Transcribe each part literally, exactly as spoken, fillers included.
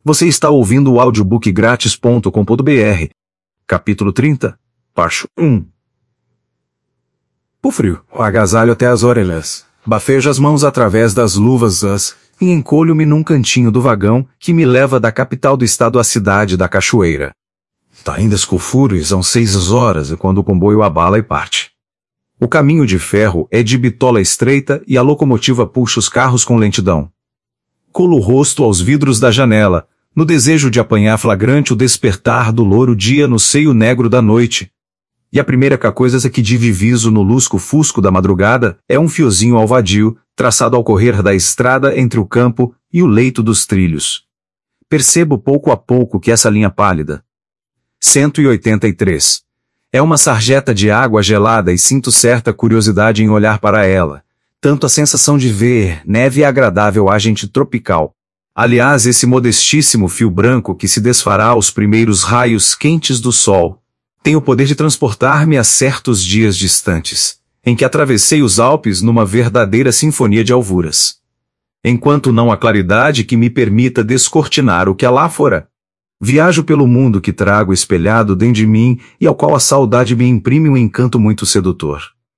Você está ouvindo o audiobook grátis ponto com ponto br. Capítulo trinta, parte um. O frio, o agasalho até as orelhas. Bafejo as mãos através das luvas as, e encolho-me num cantinho do vagão que me leva da capital do estado à cidade da Cachoeira. Tá ainda escuro e são seis horas quando o comboio abala e parte. O caminho de ferro é de bitola estreita e a locomotiva puxa os carros com lentidão. Colo o rosto aos vidros da janela, no desejo de apanhar flagrante o despertar do louro dia no seio negro da noite. E a primeira coisa que diviso no lusco-fusco da madrugada é um fiozinho alvadio, traçado ao correr da estrada entre o campo e o leito dos trilhos. Percebo pouco a pouco que essa linha pálida, cento e oitenta e três, é uma sarjeta de água gelada e sinto certa curiosidade em olhar para ela. Tanto a sensação de ver neve agradável agente tropical. Aliás, esse modestíssimo fio branco que se desfará aos primeiros raios quentes do sol, tem o poder de transportar-me a certos dias distantes, em que atravessei os Alpes numa verdadeira sinfonia de alvuras. Enquanto não há claridade que me permita descortinar o que há lá fora, viajo pelo mundo que trago espelhado dentro de mim e ao qual a saudade me imprime um encanto muito sedutor.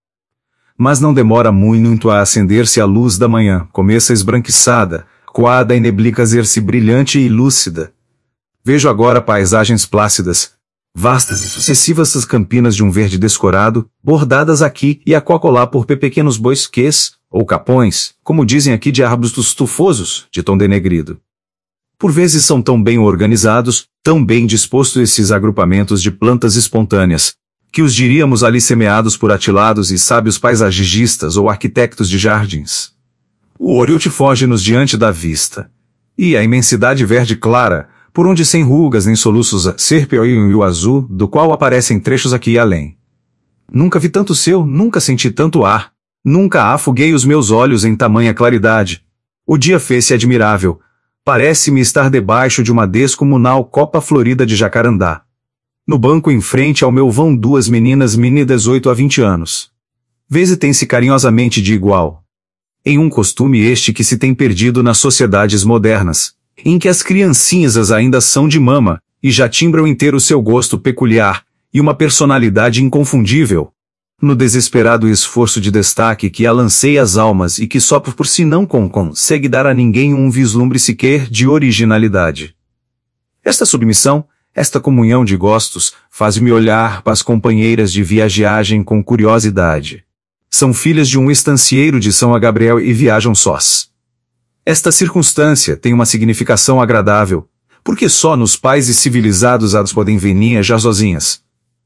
Mas não demora muito a acender-se a luz da manhã, começa esbranquiçada, coada e neblica-se brilhante e lúcida. Vejo agora paisagens plácidas, vastas e sucessivas as campinas de um verde descorado, bordadas aqui e acolá por pequenos bosques, ou capões, como dizem aqui de arbustos tufosos, de tom denegrido. Por vezes são tão bem organizados, tão bem dispostos esses agrupamentos de plantas espontâneas, que os diríamos ali semeados por atilados e sábios paisagistas ou arquitetos de jardins. O Oriente foge-nos diante da vista. E a imensidade verde clara, por onde sem rugas nem soluços a serpeu e o azul, do qual aparecem trechos aqui e além. Nunca vi tanto céu, nunca senti tanto ar, nunca afoguei os meus olhos em tamanha claridade. O dia fez-se admirável. Parece-me estar debaixo de uma descomunal copa florida de jacarandá. No banco em frente ao meu vão duas meninas mini dezoito a vinte anos. Visitem-se carinhosamente de igual. Em um costume este que se tem perdido nas sociedades modernas, em que as criancinhas ainda são de mama, e já timbram inteiro seu gosto peculiar, e uma personalidade inconfundível. No desesperado esforço de destaque que alanceia as almas e que só por si não consegue dar a ninguém um vislumbre sequer de originalidade. Esta submissão, esta comunhão de gostos, faz-me olhar para as companheiras de viagem com curiosidade. São filhas de um estancieiro de São Gabriel e viajam sós. Esta circunstância tem uma significação agradável, porque só nos países civilizados elas podem venir já sozinhas.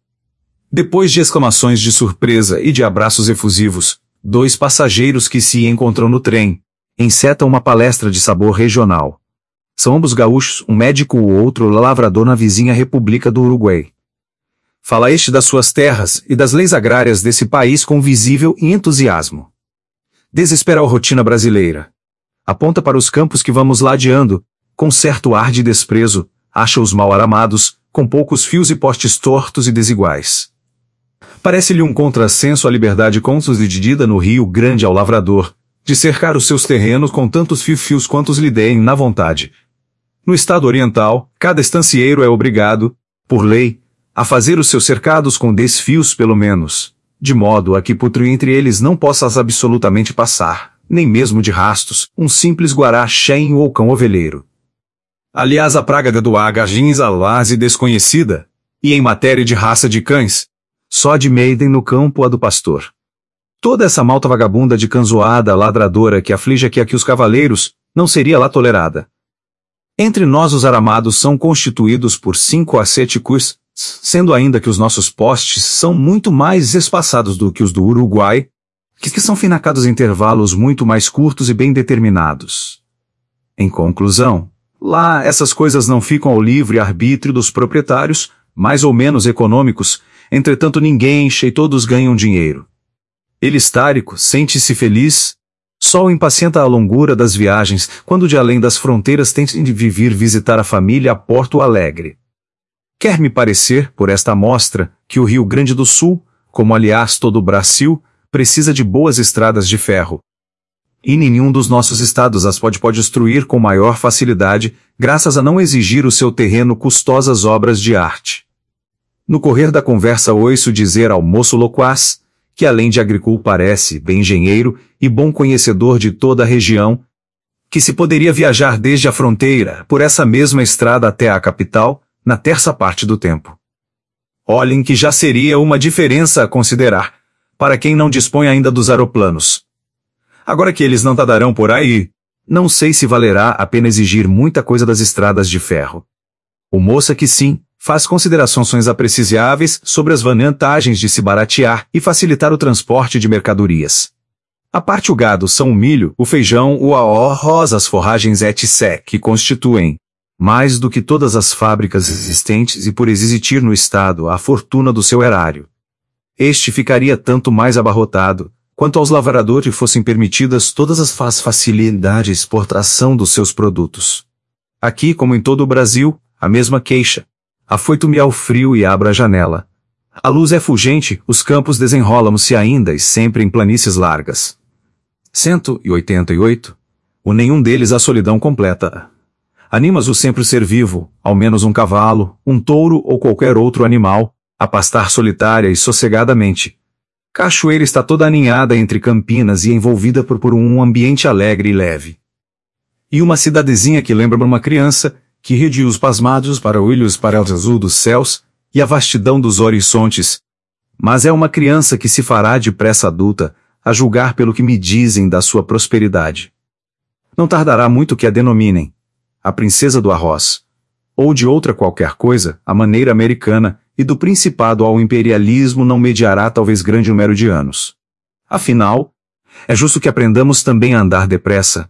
Depois de exclamações de surpresa e de abraços efusivos, dois passageiros que se encontram no trem, encetam uma palestra de sabor regional. São ambos gaúchos, um médico e o outro lavrador na vizinha República do Uruguai. Fala este das suas terras e das leis agrárias desse país com visível entusiasmo. Desespera a rotina brasileira. Aponta para os campos que vamos ladeando, com certo ar de desprezo, acha-os mal aramados, com poucos fios e postes tortos e desiguais. Parece-lhe um contrassenso a liberdade concedida no Rio Grande ao lavrador, de cercar os seus terrenos com tantos fios quantos lhe deem na vontade. No estado oriental, cada estancieiro é obrigado, por lei, a fazer os seus cercados com dez fios pelo menos, de modo a que por entre eles não possas absolutamente passar, nem mesmo de rastos, um simples guará cheio ou cão ovelheiro. Aliás, a praga do agagins alaz e desconhecida, e em matéria de raça de cães, só de Maiden no campo a do pastor. Toda essa malta vagabunda de canzoada ladradora que aflige aqui aqui os cavaleiros, não seria lá tolerada. Entre nós os aramados são constituídos por cinco a sete cus, sendo ainda que os nossos postes são muito mais espaçados do que os do Uruguai, que são finacados em intervalos muito mais curtos e bem determinados. Em conclusão, lá essas coisas não ficam ao livre arbítrio dos proprietários, mais ou menos econômicos, entretanto ninguém enche e todos ganham dinheiro. Ele estárico, sente-se feliz, só o impacienta a longura das viagens, quando de além das fronteiras tem de vir visitar a família a Porto Alegre. Quer-me parecer, por esta amostra, que o Rio Grande do Sul, como aliás todo o Brasil, precisa de boas estradas de ferro. E nenhum dos nossos estados as pode pode destruir com maior facilidade, graças a não exigir o seu terreno custosas obras de arte. No correr da conversa ouço dizer ao moço loquaz, que além de agricultor parece bem engenheiro e bom conhecedor de toda a região, que se poderia viajar desde a fronteira, por essa mesma estrada até a capital, na terça parte do tempo. Olhem que já seria uma diferença a considerar, para quem não dispõe ainda dos aeroplanos. Agora que eles não tardarão por aí, não sei se valerá a pena exigir muita coisa das estradas de ferro. O moça que sim, faz considerações apreciáveis sobre as vantagens de se baratear e facilitar o transporte de mercadorias. A parte o gado são o milho, o feijão, o arroz, as forragens etcétera que constituem, mais do que todas as fábricas existentes e por existir no estado a fortuna do seu erário. Este ficaria tanto mais abarrotado, quanto aos lavradores fossem permitidas todas as facilidades de exportação dos seus produtos. Aqui, como em todo o Brasil, a mesma queixa. Afoito-me ao frio e abro a janela. A luz é fulgente, os campos desenrolam-se ainda e sempre em planícies largas. cento e oitenta e oito. O nenhum deles a solidão completa. Animas o sempre ser vivo, ao menos um cavalo, um touro ou qualquer outro animal, a pastar solitária e sossegadamente. Cachoeira está toda aninhada entre campinas e envolvida por, por um ambiente alegre e leve. E uma cidadezinha que lembra uma criança, que ri de os pasmados para olhos para o azul dos céus e a vastidão dos horizontes. Mas é uma criança que se fará depressa adulta, a julgar pelo que me dizem da sua prosperidade. Não tardará muito que a denominem a princesa do arroz, ou de outra qualquer coisa, a maneira americana, e do principado ao imperialismo não mediará talvez grande número de anos. Afinal, é justo que aprendamos também a andar depressa.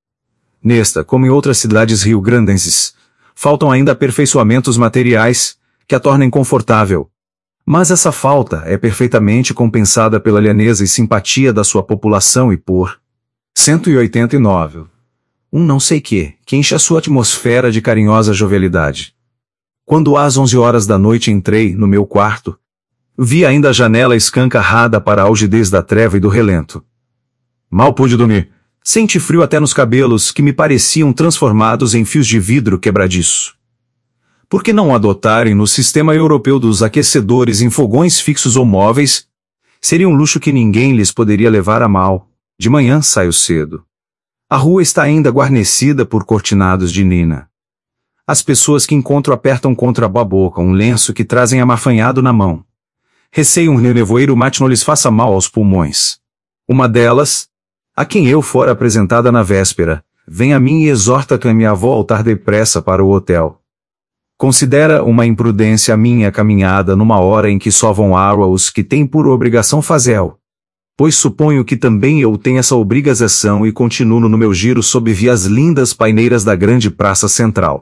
Nesta, como em outras cidades rio-grandenses, faltam ainda aperfeiçoamentos materiais, que a tornem confortável. Mas essa falta é perfeitamente compensada pela lhaneza e simpatia da sua população e por cento e oitenta e nove. Um não sei que, que enche a sua atmosfera de carinhosa jovialidade. Quando às onze horas da noite entrei no meu quarto, vi ainda a janela escancarada para a algidez da treva e do relento. Mal pude dormir. Senti frio até nos cabelos que me pareciam transformados em fios de vidro quebradiço. Por que não adotarem no sistema europeu dos aquecedores em fogões fixos ou móveis? Seria um luxo que ninguém lhes poderia levar a mal. De manhã saio cedo. A rua está ainda guarnecida por cortinados de nina. As pessoas que encontro apertam contra a boca um lenço que trazem amafanhado na mão. Receio um nevoeiro mate não lhes faça mal aos pulmões. Uma delas, a quem eu fora apresentada na véspera, vem a mim e exorta a minha avó a voltar depressa para o hotel. Considera uma imprudência a minha caminhada numa hora em que só vão água os que têm por obrigação fazê-lo. Pois suponho que também eu tenho essa obrigação e continuo no meu giro sob vias lindas paineiras da grande praça central.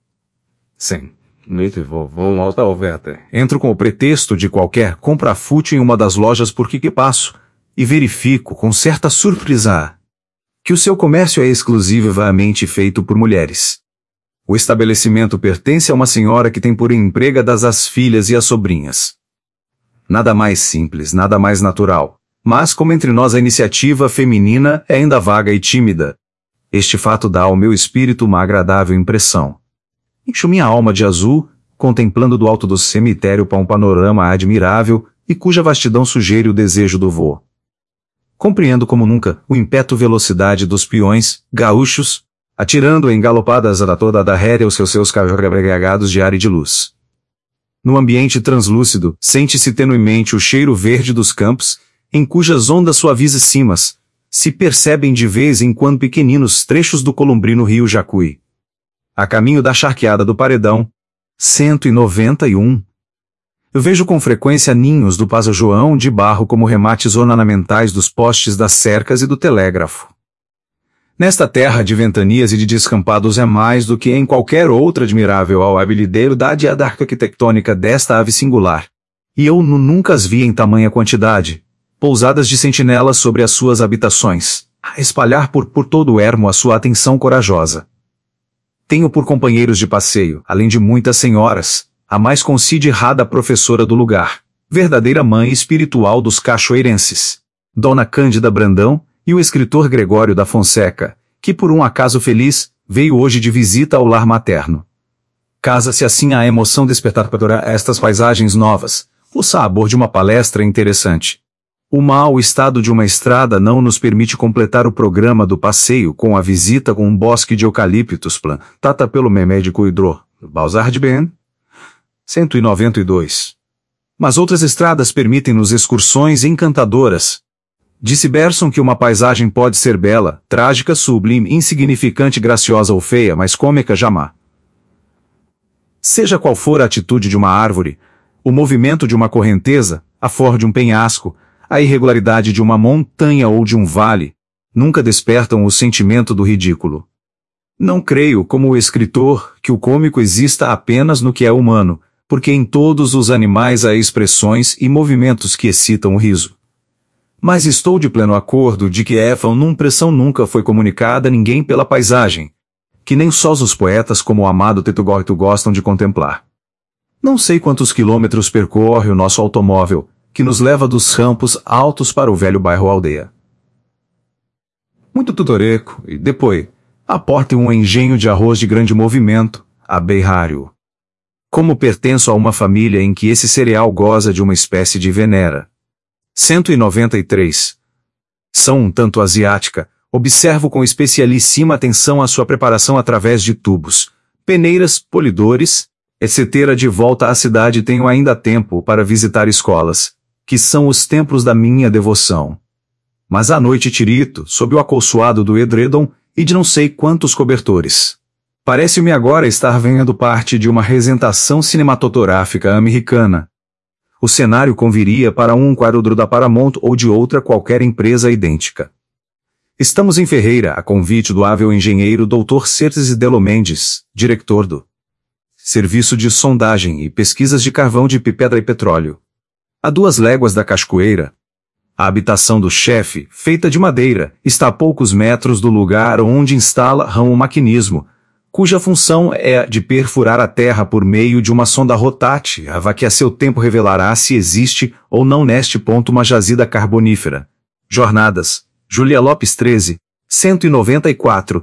Sim, noite vou, vou alta oferta. Entro com o pretexto de qualquer compra fútil em uma das lojas por que que passo, e verifico com certa surpresa que o seu comércio é exclusivamente feito por mulheres. O estabelecimento pertence a uma senhora que tem por empregadas as filhas e as sobrinhas. Nada mais simples, nada mais natural, mas como entre nós a iniciativa feminina é ainda vaga e tímida, este fato dá ao meu espírito uma agradável impressão. Encho minha alma de azul, contemplando do alto do cemitério para um panorama admirável e cuja vastidão sugeire o desejo do voo. Compreendo como nunca o impeto velocidade dos peões, gaúchos, atirando em galopadas a toda da rédea os seus seus carregados de ar e de luz. No ambiente translúcido, sente-se tenuemente o cheiro verde dos campos, em cujas ondas suavisas cimas, se percebem de vez em quando pequeninos trechos do columbrino rio Jacuí. A caminho da charqueada do Paredão, cento e noventa e um. Eu vejo com frequência ninhos do Pazo João de barro como remates ornamentais dos postes das cercas e do telégrafo. Nesta terra de ventanias e de descampados é mais do que em qualquer outra admirável ao habilidade da arquitetônica desta ave singular. E eu nunca as vi em tamanha quantidade, pousadas de sentinelas sobre as suas habitações, a espalhar por, por todo o ermo a sua atenção corajosa. Tenho por companheiros de passeio, além de muitas senhoras, a mais considerada professora do lugar, verdadeira mãe espiritual dos cachoeirenses, Dona Cândida Brandão, e o escritor Gregório da Fonseca, que por um acaso feliz, veio hoje de visita ao lar materno. Casa-se assim a emoção despertada por estas paisagens novas, o sabor de uma palestra interessante. O mau estado de uma estrada não nos permite completar o programa do passeio com a visita com um bosque de eucaliptos plantada pelo médico hidro, Balzar Ben, cento e noventa e dois. Mas outras estradas permitem-nos excursões encantadoras. Disse Bergson que uma paisagem pode ser bela, trágica, sublime, insignificante, graciosa ou feia, mas cômica jamais. Seja qual for a atitude de uma árvore, o movimento de uma correnteza, a forma de um penhasco, a irregularidade de uma montanha ou de um vale, nunca despertam o sentimento do ridículo. Não creio, como o escritor, que o cômico exista apenas no que é humano, porque em todos os animais há expressões e movimentos que excitam o riso. Mas estou de pleno acordo de que essa impressão nunca foi comunicada a ninguém pela paisagem, que nem só os poetas como o amado Teto Goito gostam de contemplar. Não sei quantos quilômetros percorre o nosso automóvel, que nos leva dos campos altos para o velho bairro Aldeia. Muito tutoreco, e depois, aporte um engenho de arroz de grande movimento, a Beirário. Como pertenço a uma família em que esse cereal goza de uma espécie de venera. cento e noventa e três. São um tanto asiática, observo com especialíssima atenção a sua preparação através de tubos, peneiras, polidores, etcétera. De volta à cidade tenho ainda tempo para visitar escolas, que são os templos da minha devoção. Mas à noite tirito, sob o acolchoado do edredom, e de não sei quantos cobertores. Parece-me agora estar vendo parte de uma representação cinematográfica americana. O cenário conviria para um quadro da Paramount ou de outra qualquer empresa idêntica. Estamos em Ferreira, a convite do hábil engenheiro doutor Certes Delo Mendes, diretor do Serviço de Sondagem e Pesquisas de Carvão de Pedra e Petróleo. A duas léguas da Cachoeira. A habitação do chefe, feita de madeira, está a poucos metros do lugar onde instala o maquinismo, cuja função é a de perfurar a terra por meio de uma sonda rotátil, que a seu tempo revelará se existe ou não neste ponto uma jazida carbonífera. Jornadas, Júlia Lopes treze, cento e noventa e quatro,